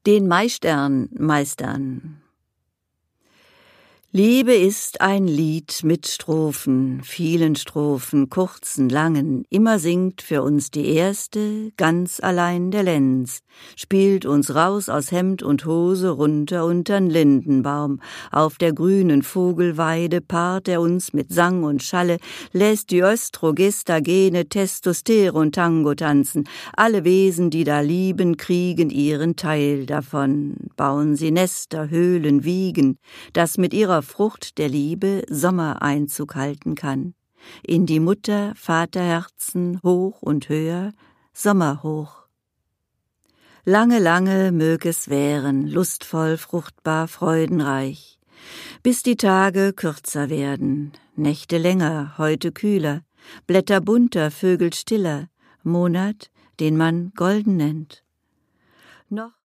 Den Maistern meistern. Liebe ist ein Lied mit Strophen, vielen Strophen, kurzen, langen, immer singt für uns die erste, ganz allein der Lenz, spielt uns raus aus Hemd und Hose runter untern Lindenbaum, auf der grünen Vogelweide paart er uns mit Sang und Schalle, lässt die Östrogestagene Testosteron Tango tanzen, alle Wesen, die da lieben, kriegen ihren Teil davon, bauen sie Nester, Höhlen, Wiegen, das mit ihrer Frucht der Liebe Sommereinzug halten kann. In die Mutter-Vaterherzen hoch und höher, sommerhoch. Lange, lange mög es währen, lustvoll, fruchtbar, freudenreich, bis die Tage kürzer werden, Nächte länger, heute kühler, Blätter bunter, Vögel stiller, Monat, den man golden nennt. Noch